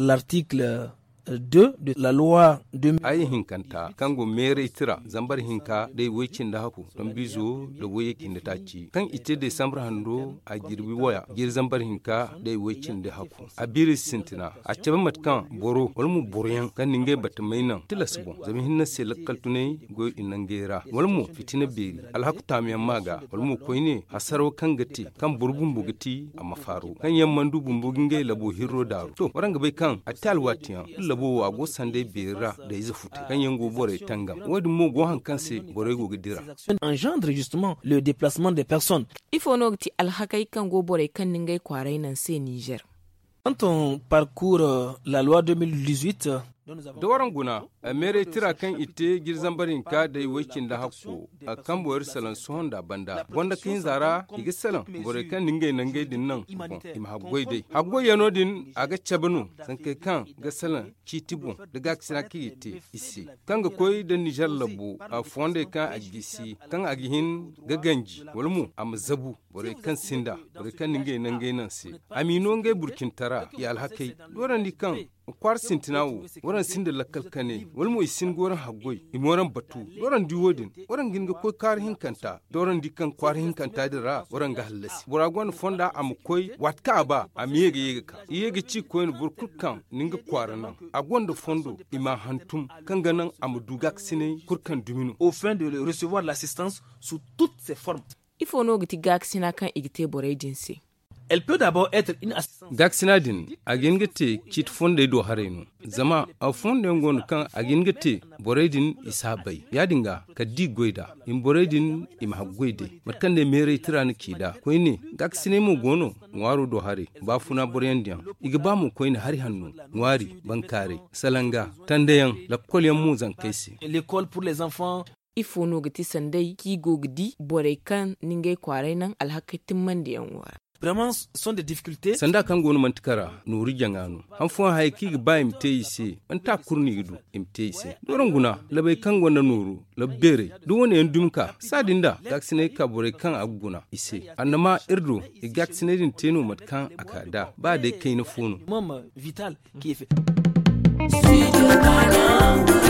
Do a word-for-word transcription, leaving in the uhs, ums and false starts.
l'article deux de la loi de ay hinkanta kango mere tira zambar hinka dai wekin da haku don bizo da wekin da taci kan ite de sambar hando a girbi waya gir zambar hinka dai wekin da haku a biri sintina a cebe matkan boro walmu boryan kan ninge batmai nan tilasbon zami hinna se lakaltune go inan gera walmu fitina beri alhaku tamiyan maga walmu koine hasaro kan gati kan burbun bugati a mafaro kan yamman dubun buginge labo hiro daru to waranga bai kan a talwatiyan labo wa go sande bera da izu futa kan yango bore tangam wadi mo go hankanse bore go gidira engendre justement le déplacement des personnes. Il faut nogti alhakai kan go bore kan ningai kwarai nan sai Niger. Quand on parcourt la loi deux mille dix-huit, da waran guna a mere tira kan ite girzan barin ka da wakin da hakko a kan boyar salan suhon da banda wanda kin zara igi salan bore kan ninge nange din nan im haggoi dai haggoi yano din aga chabanu san kai kan ga salan kitibon daga kisina kite isi kan ga koyi da Niger labu a fonde kan agisi kan agihin ga ganji walmu am zabu bore kan sinda bore kan ninge nange nan se amino nge burkin tara ya alhakai doran di kan kwar sintinawo waran sinda lakal kane walmo isin goran haggoi imoran batu waran diwodin waran ginga ko kar hinkanta doran dikan kwar hinkanta dira waran ga halasi buragon fonda am koi watka ba am yege yege ka yege ci ko en burkukan ninga kwarana agonda fondo ima hantum kanganan am dugak sine kurkan dumino au fin de recevoir l'assistance sous toutes ses formes. Il faut no giti gaksina kan igite bore jinsi. Elle peut d'abord être une assistance. Gaksinadin agengete kit fonde do hareno zama a fonde ngon kan agengete boredin isabai yadinga kaddi goida in boredin im haggoide matkande mere tirani kida koine gaksine mu gono ngwaro do hare ba funa borendian igba mu koine hari hannu ngwari bankare salanga tandeyan la kolyan mu zan kaisi L'école pour les enfants. Il faut no giti sandai ki gogdi bore kan ningai kwarai nan alhakatin man da yan wara. Vraiment, ce sont des difficultés. Sanda kan gonu mantikara nuri janganu han fo hay ki ba imte ise anta kurni gidu imte ise doron guna labai kan gona nuru labbere du woni en dumka sadinda gaksine ka bore kan aguna ise annama irdo e gaksine din teno matkan akada ba de kai na funu Mama vital qui est fait.